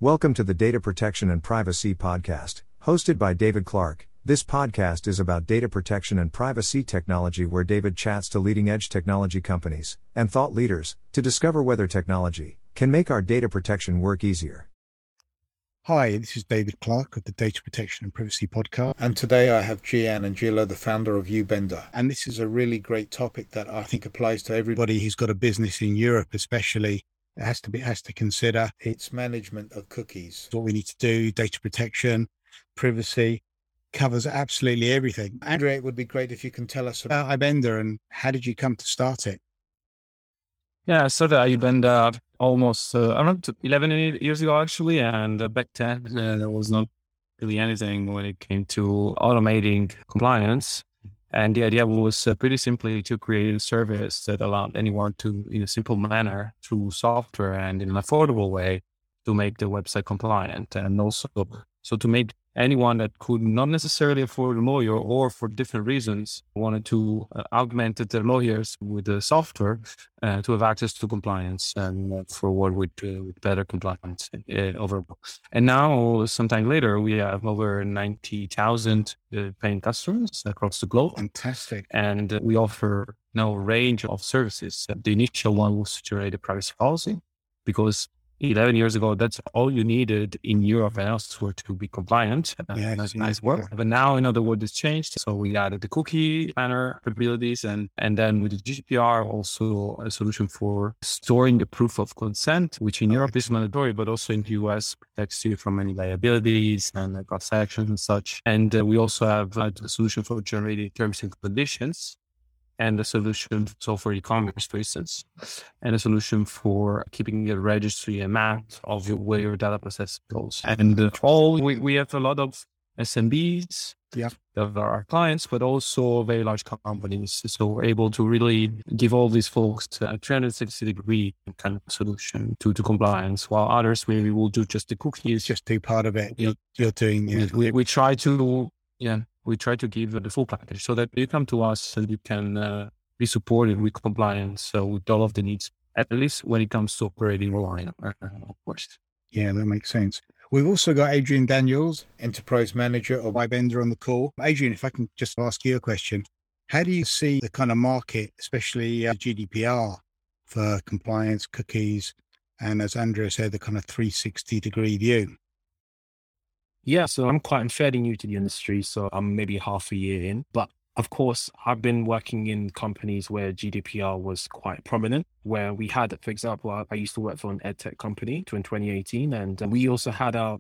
Welcome to the Data Protection and Privacy Podcast, hosted by David Clark. This podcast is about data protection and privacy technology, where David chats to leading-edge technology companies and thought leaders to discover whether technology can make our data protection work easier. Hi, this is David Clark of the Data Protection and Privacy Podcast. And today I have Gian Anguilla, the founder of Ubender. And this is a really great topic that I think applies to everybody who's got a business in Europe, especially. It has to consider its management of cookies. What we need to do, data protection, privacy, covers absolutely everything. Andrea, it would be great if you can tell us about Ubender and how did you come to start it? Yeah, I started Ubender almost around 11 years ago, actually. And back then, there was not really anything when it came to automating compliance. And the idea was pretty simply to create a service that allowed anyone to, in a simple manner, through software and in an affordable way, to make the website compliant. And also, so to make anyone that could not necessarily afford a lawyer or for different reasons wanted to augment their lawyers with the software to have access to compliance and forward with better compliance overall. And now, sometime later, we have over 90,000 paying customers across the globe. Fantastic. And we offer now a range of services. The initial one was to generate a privacy policy, because 11 years ago, that's all you needed in Europe and elsewhere to be compliant. That's nice work. But now, in other words, it's changed. So we added the cookie banner capabilities and then with the GDPR, also a solution for storing the proof of consent, which in Europe is mandatory, but also in the US protects you from any liabilities and class actions and such. And we also have a solution for generating terms and conditions, and a solution for e-commerce, for instance, and a solution for keeping a registry, a map of where your data process goes. And we have a lot of SMBs that are our clients, but also very large companies. So we're able to really give all these folks a 360-degree kind of solution to compliance, while others maybe will do just the cookies. Just do part of it. You're doing. We try to, we try to give the full package so that you come to us and you can be supported with compliance. So with all of the needs, at least when it comes to operating online, of course. Yeah, that makes sense. We've also got Adrian Daniels, Enterprise Manager of Ubender, on the call. Adrian, if I can just ask you a question, how do you see the kind of market, especially GDPR for compliance, cookies, and as Andrea said, the kind of 360-degree view? Yeah, so I'm fairly new to the industry, so I'm maybe half a year in. But of course, I've been working in companies where GDPR was quite prominent, where we had, for example, I used to work for an edtech company in 2018, and we also had a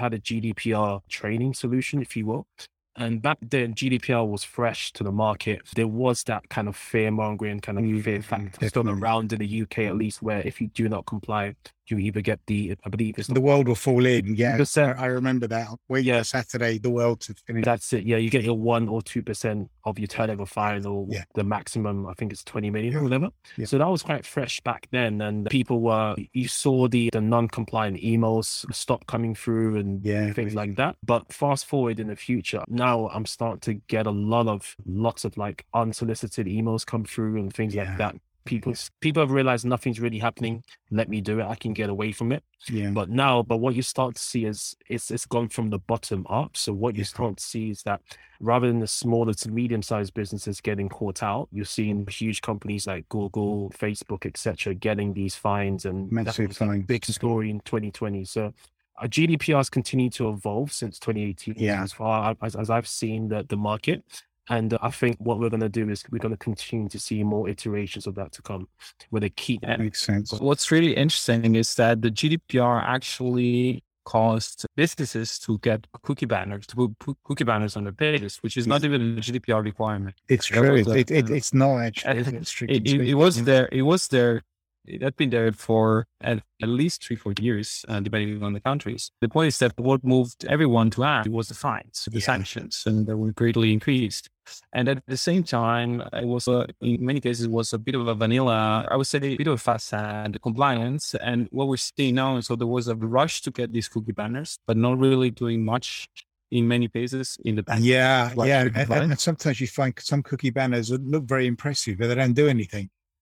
GDPR training solution, if you will. And back then, GDPR was fresh to the market. There was that kind of fear-mongering kind of fear factor still around in the UK, at least, where if you do not comply, you either get I believe it's the world will fall in. Yeah, I remember that. Saturday, the world to finish. That's it. Yeah, you get your 1 or 2% of your turnover fine, or the maximum, I think it's 20 million or whatever. Yeah. So that was quite fresh back then. And you saw the non-compliant emails stop coming through and things like that. But fast forward in the future, now I'm starting to get lots of like unsolicited emails come through and things like that. People have realized nothing's really happening. Let me do it. I can get away from it. Yeah. But what you start to see is it's gone from the bottom up. So what you start to see is that rather than the smaller to medium-sized businesses getting caught out, you're seeing huge companies like Google, Facebook, etc., getting these fines, and massive fines. Big story in 2020. So GDPR has continued to evolve since 2018. As far as I've seen the market. And I think what we're going to do is we're going to continue to see more iterations of that to come, where they keep. That makes sense. What's really interesting is that the GDPR actually caused businesses to get cookie banners, to put cookie banners on their pages, which is not even a GDPR requirement. It's true. It's not actually. It was there. It was there. It had been there for at least 3-4 years, depending on the countries. The point is that what moved everyone to act was the fines, the sanctions, and they were greatly increased. And at the same time, it was, in many cases, was a bit of a vanilla, I would say a bit of a facade compliance. And what we're seeing now is, so there was a rush to get these cookie banners, but not really doing much in many cases in the back. And sometimes you find some cookie banners that look very impressive, but they don't do anything.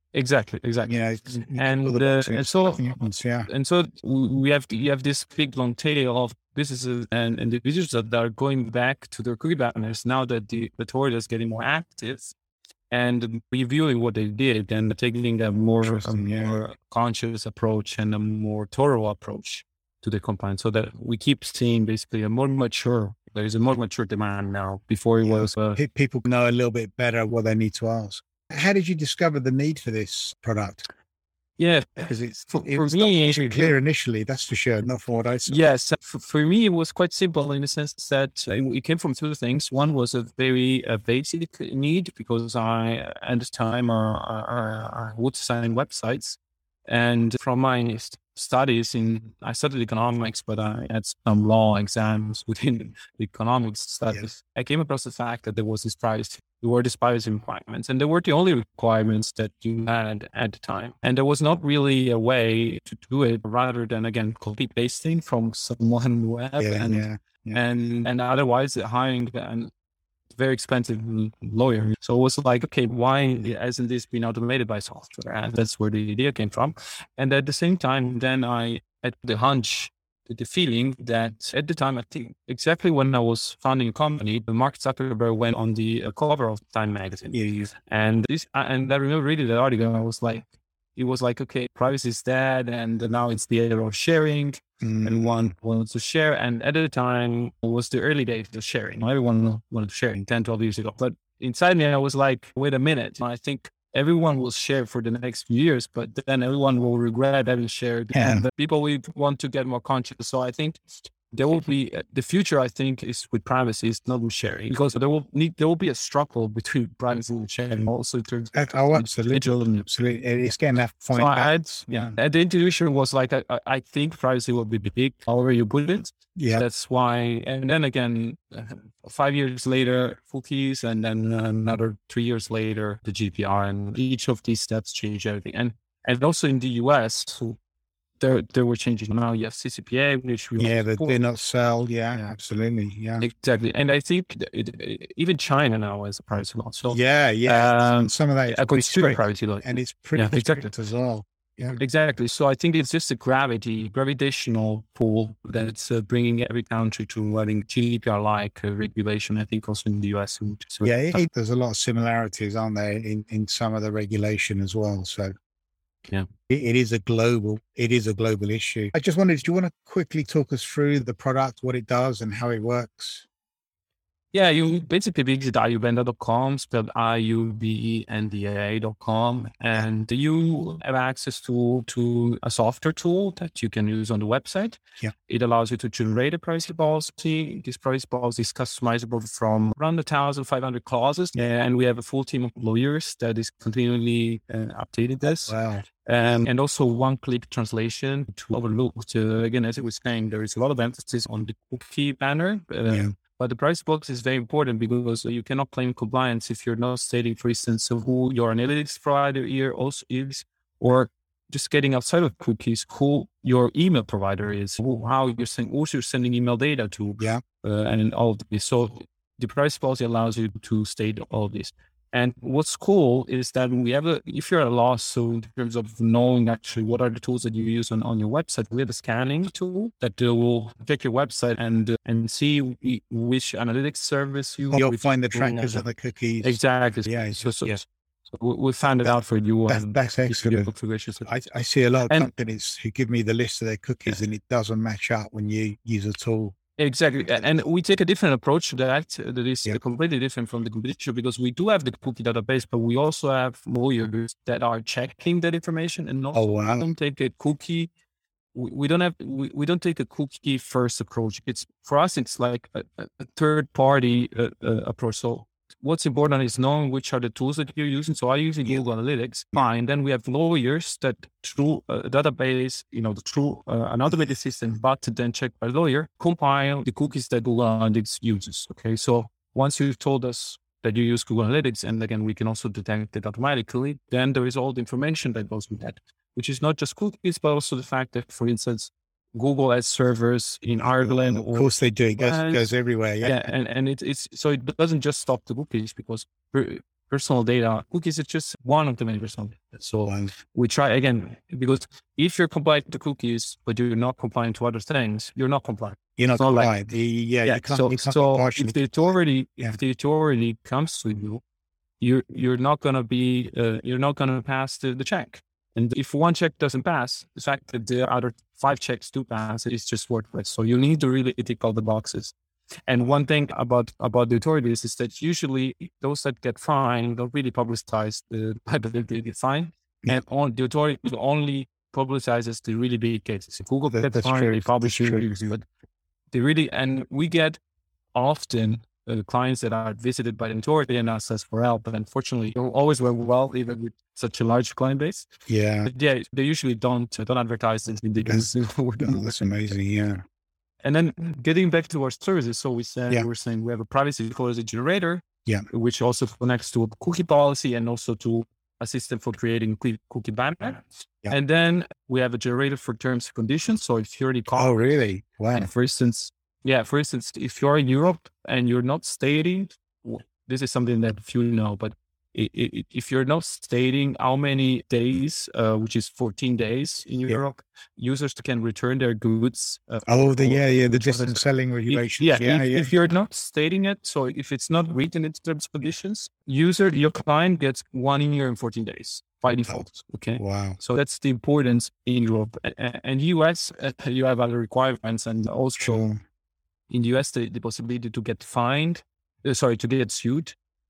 Exactly. You know, And so you have this big long tail of businesses and individuals that are going back to their cookie banners now that the authority is getting more active and reviewing what they did and taking a more conscious approach and a more thorough approach to the compliance, so that we keep seeing basically there is a more mature demand now. Before it was people know a little bit better what they need to ask. How did you discover the need for this product? Yeah, because it was me clear initially, that's for sure, not from what I saw. Yes, for me, it was quite simple in the sense that it came from two things. One was a very basic need, because I, at the time, I would sign websites. And from my studies I studied economics, but I had some law exams within the economics studies. Yes. I came across the fact that there was these privacy requirements, and they were the only requirements that you had at the time. And there was not really a way to do it rather than, again, copy pasting from someone web and otherwise hiring an very expensive lawyer. So it was like, okay, why hasn't this been automated by software? And that's where the idea came from. And at the same time, then I had the hunch, the feeling that at the time, I think exactly when I was founding a company, Mark Zuckerberg went on the cover of Time magazine. And I remember reading the article, it was like, okay, privacy is dead, and now it's the era of sharing, and one wants to share. And at the time, it was the early days of sharing. Everyone wanted to share 10, 12 years ago. But inside me, I was like, wait a minute. I think everyone will share for the next few years, but then everyone will regret having shared. Yeah. And people will want to get more conscious. So I think there will be the future, I think, is with privacy, is not with sharing, because there will be a struggle between privacy and sharing also in terms of absolutely. It's getting that point. So and the intuition was like, I think privacy will be big, however you put it. Yeah. That's why. And then again, 5 years later, cookies, and then another 3 years later, the GDPR, and each of these steps change everything. And also in the US, so there were changes. Now you have CCPA, which we they do not sell. Yeah, absolutely. Yeah, exactly. And I think even China now has a privacy law. So some of that is pretty strict privacy law, and it's pretty strict as well. Yeah, exactly. So I think it's just a gravitational pull that's bringing every country to having GDPR-like regulation. I think also in the US. There's a lot of similarities, aren't there, in some of the regulation as well. So. Yeah, it is a global issue. I just wondered, do you want to quickly talk us through the product, what it does and how it works? Yeah, you basically visit iubenda.com, spelled IUBENDA.com, and you have access to a software tool that you can use on the website. Yeah. It allows you to generate a privacy policy. This privacy policy is customizable from around 1,500 clauses, and we have a full team of lawyers that is continually updating this. Wow. And also one-click translation to overlook. Again, as I was saying, there is a lot of emphasis on the cookie banner. But the privacy policy is very important, because you cannot claim compliance if you're not stating, for instance, who your analytics provider here also is, or just getting outside of cookies, who your email provider is, who you're sending email data to, and all of this. So the privacy policy allows you to state all of this. And what's cool is that if you're at a loss, so in terms of knowing actually what are the tools that you use on your website, we have a scanning tool that will check your website and see which analytics service you'll find the trackers of the cookies. Exactly. Yeah. So we found it out for you. That's excellent. I see a lot of companies who give me the list of their cookies and it doesn't match up when you use a tool. Exactly. And we take a different approach to that is completely different from the competition, because we do have the cookie database, but we also have lawyers that are checking that information and not don't take a cookie. We don't take a cookie first approach. For us, it's like a third party approach. So what's important is knowing which are the tools that you're using. So I use Google Analytics. Fine. Then we have lawyers that through a database, through an automated system, but then checked by lawyer, compile the cookies that Google Analytics uses. Okay. So once you've told us that you use Google Analytics, and again, we can also detect it automatically, then there is all the information that goes with that, which is not just cookies, but also the fact that, for instance, Google has servers in Ireland. Of course they do. It goes everywhere. Yeah. And it's so it doesn't just stop the cookies, because personal data. Cookies is just one of the many personal data. So we try again, because if you're compliant to cookies, but you're not compliant to other things, you're not compliant. You're not compliant. You can't so if the authority comes to you, you're not going to be, you're not going to pass the check. And if one check doesn't pass, the fact that the other 5 checks do pass is just worthless. So you need to really tick all the boxes. And one thing about the authorities is that usually those that get fined don't really publicize the type that they get fined. And the authority only publicizes the really big cases. If Google gets fined, they publish it. But they really, and we get often clients that are visited by the authority and ask us for help. But unfortunately, they always work well, even with such a large client base. Yeah. But yeah, they usually don't advertise this. That's amazing. Yeah. And then getting back to our services, so we're saying we have a privacy policy generator, which also connects to a cookie policy and also to a system for creating cookie banner. Yeah. And then we have a generator for terms and conditions. So if you're already Oh, really? Wow. For instance, if you're in Europe and you're not stating, this is something that few know, but if you're not stating how many days, which is 14 days in Europe, users can return their goods. The distance selling regulations. If you're not stating it, so if it's not written in terms and conditions, your client gets 1 year and 14 days by default. Okay. Wow. So that's the importance in Europe. And US, you have other requirements, and also in the US, the possibility to get to get sued.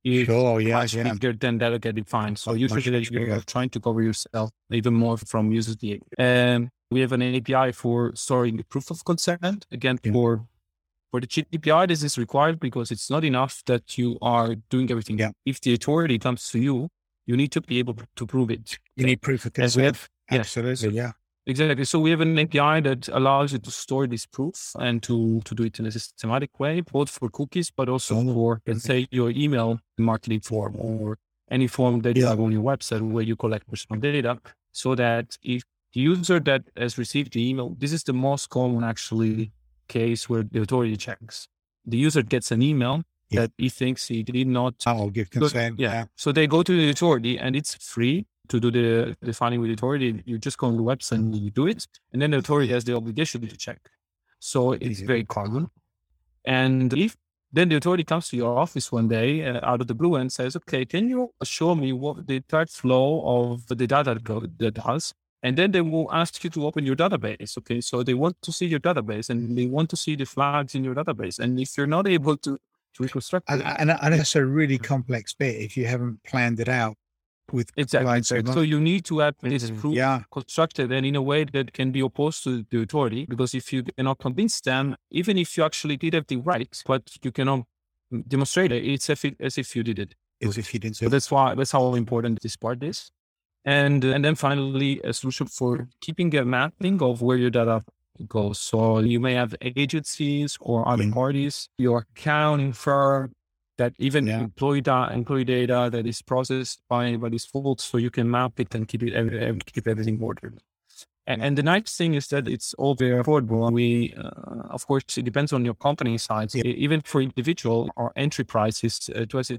Bigger than that getting fined. So usually you're trying to cover yourself even more from users' behavior. We have an API for storing the proof of consent. Again, for the GDPR, this is required because it's not enough that you are doing everything. Yeah. If the authority comes to you, you need to be able to prove it. You need proof of consent. Absolutely. Yeah. Exactly. So we have an API that allows you to store this proof and to do it in a systematic way, both for cookies, but also for, let's say, your email marketing form or any form that you have on your website where you collect personal data, so that if the user that has received the email, this is the most common actually case where the authority checks. The user gets an email that he thinks he did not give consent. So they go to the authority and it's free. To do the filing with the authority, you just go on the website and you do it. And then the authority has the obligation to check. So it's very common. And if then the authority comes to your office one day out of the blue and says, okay, can you show me what the entire flow of the data that does? And then they will ask you to open your database. Okay. So they want to see your database and they want to see the flags in your database. And if you're not able to reconstruct it. And that's a really complex bit if you haven't planned it out. Exactly. So you need to have this proof constructed and in a way that can be opposed to the authority, because if you cannot convince them, even if you actually did everything right, but you cannot demonstrate it, it's as if you did it. As if you didn't. So that's how important this part is. And then finally, a solution for keeping a mapping of where your data goes. So you may have agencies or other parties, your accounting firm, that even employee data that is processed by these folks, so you can map it and keep everything ordered. And the nice thing is that it's all very affordable. We, of course, it depends on your company size. Even for individual, our entry price is $29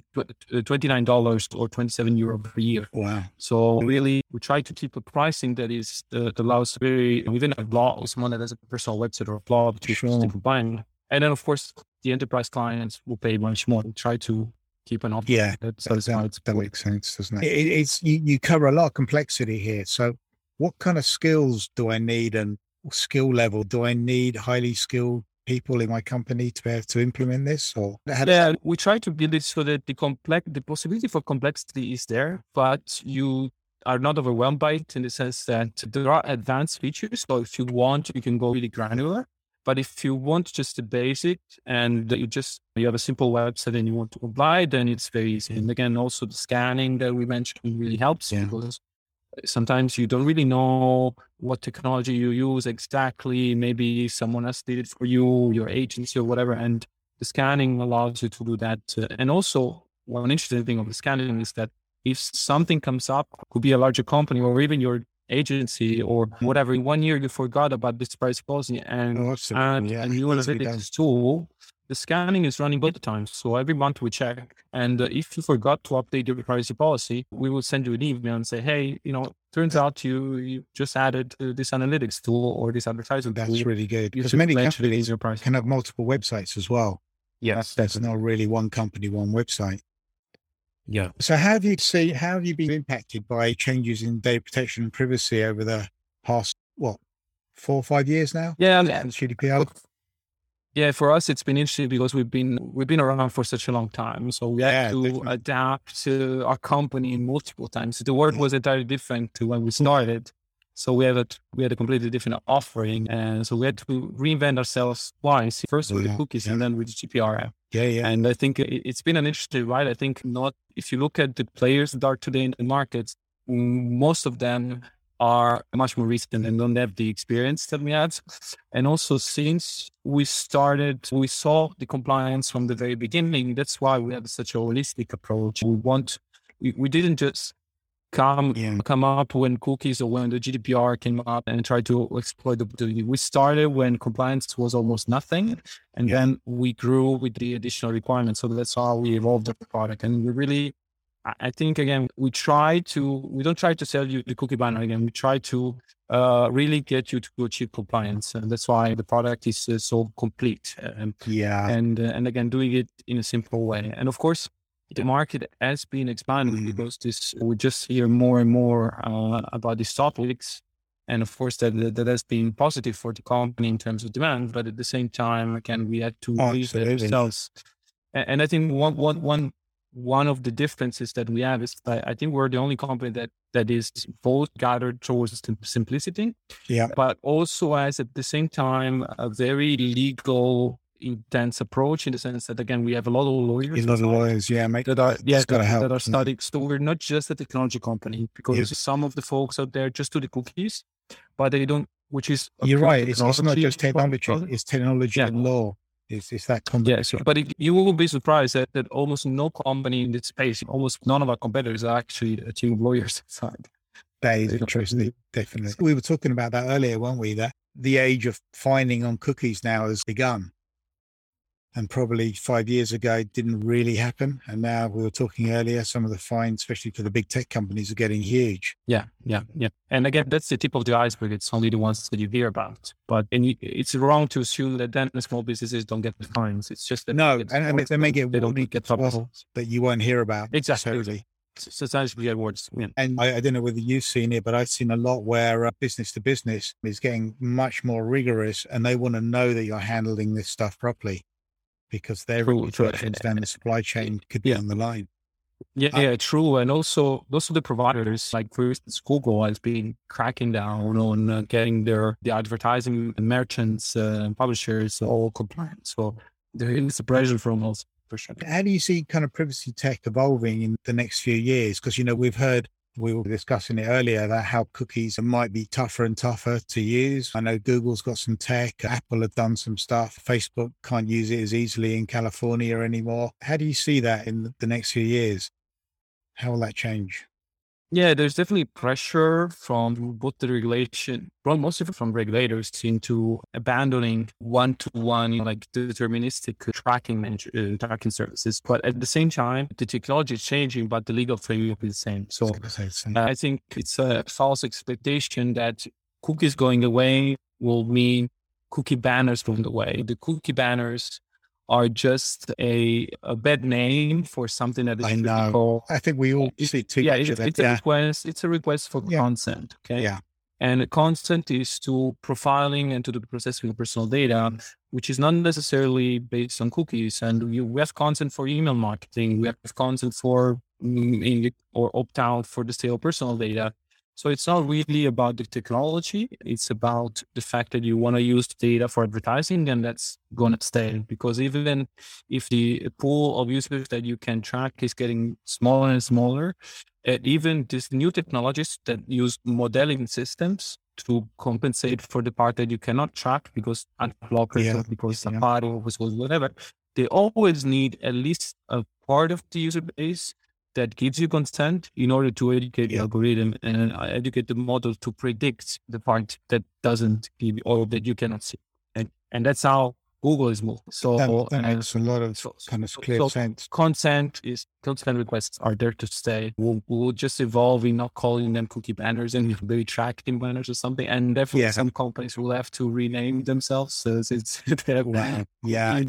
or €27 per year. Wow! So really, we try to keep a pricing that is that allows even a blog, someone that has a personal website or a blog to combine. And then, of course, the enterprise clients will pay much more. We try to keep an option. That makes sense, doesn't it? You cover a lot of complexity here. So what kind of skills do I need and skill level? Do I need highly skilled people in my company to be able to implement this? We try to build it so that the possibility for complexity is there, but you are not overwhelmed by it in the sense that there are advanced features. So if you want, you can go really granular. But if you want just the basic and you have a simple website and you want to comply, then it's very easy. And again, also the scanning that we mentioned really helps because sometimes you don't really know what technology you use exactly. Maybe someone else did it for you, your agency or whatever. And the scanning allows you to do that. And also one interesting thing of the scanning is that if something comes up, could be a larger company or even your agency or whatever, in 1 year you forgot about this price policy and a new analytics tool the scanning is running both the times. So every month we check. And if you forgot to update your privacy policy, we will send you an email and say, hey, turns out you just added this analytics tool or this advertising tool. That's really good. Because many companies can have multiple websites as well. Yes. That's not really one company, one website. Yeah. So how have you been impacted by changes in data protection and privacy over the past, 4 or 5 years now? Yeah. GDPR. Yeah, for us, it's been interesting because we've been around for such a long time. So we had to adapt to our company multiple times. The work was entirely different to when we started. So we had a completely different offering. And so we had to reinvent ourselves twice. First with the cookies and then with the GDPR. Yeah. And I think it's been an interesting ride. I think if you look at the players that are today in the markets, most of them are much more recent and don't have the experience that we had. And also since we started, we saw the compliance from the very beginning. That's why we have such a holistic approach. We didn't just come up when cookies or when the GDPR came up and try to exploit the opportunity. We started when compliance was almost nothing. And then we grew with the additional requirements. So that's how we evolved the product. And we really, I think, again, we don't try to sell you the cookie banner again. We try to really get you to achieve compliance. And that's why the product is so complete. And again, doing it in a simple way. And of course, the market has been expanding because we just hear more and more about these topics. And of course, that has been positive for the company in terms of demand. But at the same time, again, we had to release it ourselves. And I think one of the differences that we have is I think we're the only company that is both gathered towards simplicity, but also has at the same time a very legal, intense approach in the sense that, again, we have a lot of lawyers. That are studying. So we're not just a technology company because some of the folks out there just do the cookies, but they don't, which is... You're right. It's not just technology, it's technology and law. It's that combination. Yes, but you will be surprised that almost no company in this space, almost none of our competitors are actually a team of lawyers inside. That is interesting, definitely. We were talking about that earlier, weren't we? That the age of fining on cookies now has begun. And probably 5 years ago, it didn't really happen. And now we were talking earlier, some of the fines, especially for the big tech companies, are getting huge. Yeah. And again, that's the tip of the iceberg. It's only the ones that you hear about. But it's wrong to assume that then the small businesses don't get the fines. It's just that and they may get they don't get trouble that you won't hear about. Exactly. So essentially awards. Yeah. And I don't know whether you've seen it, but I've seen a lot where business to business is getting much more rigorous, and they want to know that you're handling this stuff properly, because they're really trying to understand the supply chain could be on the line. True. And also the providers, like for instance, Google has been cracking down on getting the advertising merchants and publishers all compliant. So there is a pressure from us for sure. How do you see kind of privacy tech evolving in the next few years? Because, we were discussing it earlier, that how cookies might be tougher and tougher to use. I know Google's got some tech, Apple have done some stuff. Facebook can't use it as easily in California anymore. How do you see that in the next few years? How will that change? Yeah, there's definitely pressure from both the regulation, mostly from regulators, into abandoning one-to-one, like deterministic tracking services. But at the same time, the technology is changing, but the legal framework is the same. So I think it's a false expectation that cookies going away will mean cookie banners going away. The cookie banners are just a bad name for something that is critical. I think we all see it too. It's a request for consent. Okay. Yeah. And consent is to profiling and to the processing of personal data, which is not necessarily based on cookies. And we have consent for email marketing. We have consent for or opt out for the sale of personal data. So it's not really about the technology. It's about the fact that you want to use the data for advertising, and that's going to stay. Because even if the pool of users that you can track is getting smaller and smaller, even these new technologies that use modeling systems to compensate for the part that you cannot track because ad blockers or because Safari or whatever, they always need at least a part of the user base that gives you consent in order to educate the algorithm and educate the model to predict the part that doesn't give you or that you cannot see. And that's how Google is moving. So that makes a lot of kind of clear sense. Consent requests are there to stay. We'll just evolve in not calling them cookie banners and maybe tracking banners or something. And definitely some companies will have to rename themselves. So it's wow. Yeah.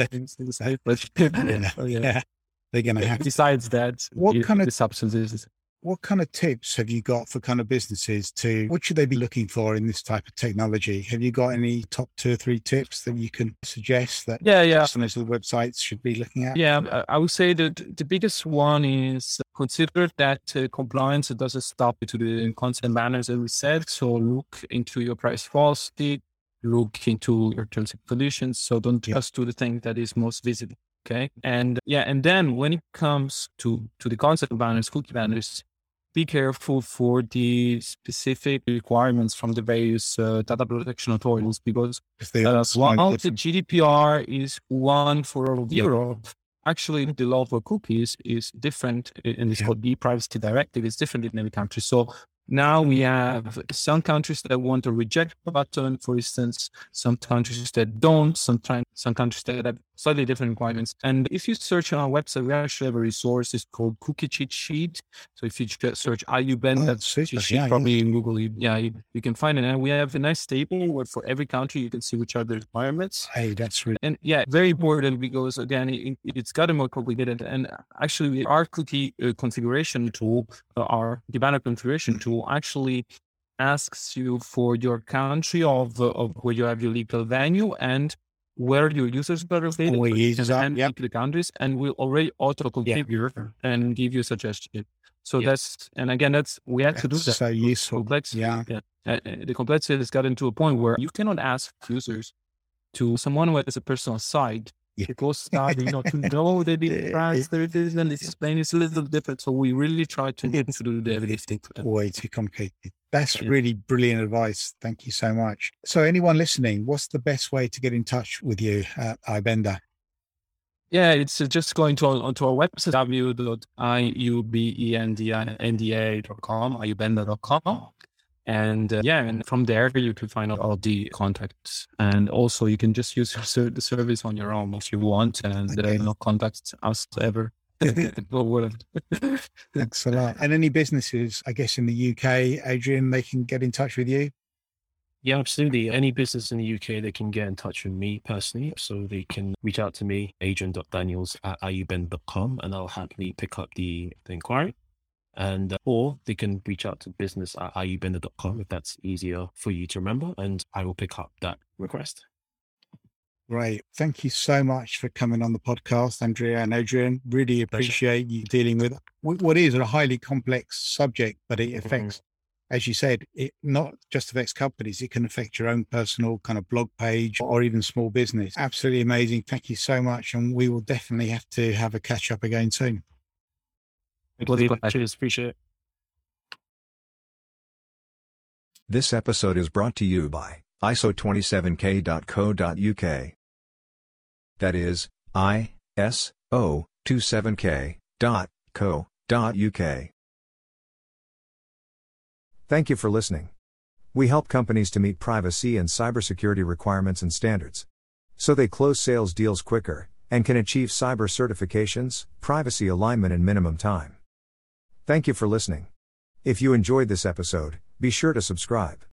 They're going to have. Besides that, the substances. What kind of tips have you got for kind of businesses what should they be looking for in this type of technology? Have you got any top 2 or 3 tips that you can suggest that customers of the websites should be looking at? Yeah, I would say that the biggest one is consider that compliance doesn't stop to the consent banners as we said. So look into your price policy, look into your terms and conditions. So don't just do the thing that is most visible. Okay. And then when it comes to the consent banners, cookie banners, be careful for the specific requirements from the various data protection authorities, because while the GDPR is one for all of Europe, actually the law for cookies is different, and it's called e-privacy directive. It's different in every country. So now we have some countries that want a reject button, for instance, some countries that don't, some countries that have slightly different requirements. And if you search on our website, we actually have a resource. It's called Cookie Cheat Sheet. So if you just search IUBEN, that's cheat sheet, probably in Google, you can find it. And we have a nice table where for every country, you can see which are the requirements. Hey, that's really... And very important, because again, it's gotten more complicated. And actually our cookie configuration tool, our banner configuration tool actually asks you for your country of where you have your legal venue and where your users are located, and the countries, and we'll already auto configure and give you a suggestion. So we had to do that. So useful. The complexity has gotten to a point where you cannot ask users to someone who has a personal site to go start, to know that the price there it is, and the explain is a little different. So we really try to do the everything. Way too complicated. That's really brilliant advice. Thank you so much. So anyone listening, what's the best way to get in touch with you at iBenda? Yeah, it's just going onto our website, www.iubenda.com, iubenda.com. And from there, you can find out all the contacts. And also you can just use the service on your own if you want, and not contact us ever. Thanks a lot. And any businesses, I guess, in the UK, Adrian, they can get in touch with you? Yeah, absolutely. Any business in the UK, they can get in touch with me personally. So they can reach out to me, adrian.daniels@iubend.com, and I'll happily pick up the inquiry. And or they can reach out to business@iubenda.com if that's easier for you to remember, and I will pick up that request. Great. Thank you so much for coming on the podcast, Andrea and Adrian. Really appreciate you dealing with what is a highly complex subject, but it affects, as you said, it not just affects companies, it can affect your own personal kind of blog page or even small business. Absolutely amazing. Thank you so much. And we will definitely have to have a catch up again soon. Cheers. Appreciate it. This episode is brought to you by ISO27k.co.uk. That is ISO27k.co.uk. Thank you for listening. We help companies to meet privacy and cybersecurity requirements and standards, so they close sales deals quicker and can achieve cyber certifications, privacy alignment in minimum time. Thank you for listening. If you enjoyed this episode, be sure to subscribe.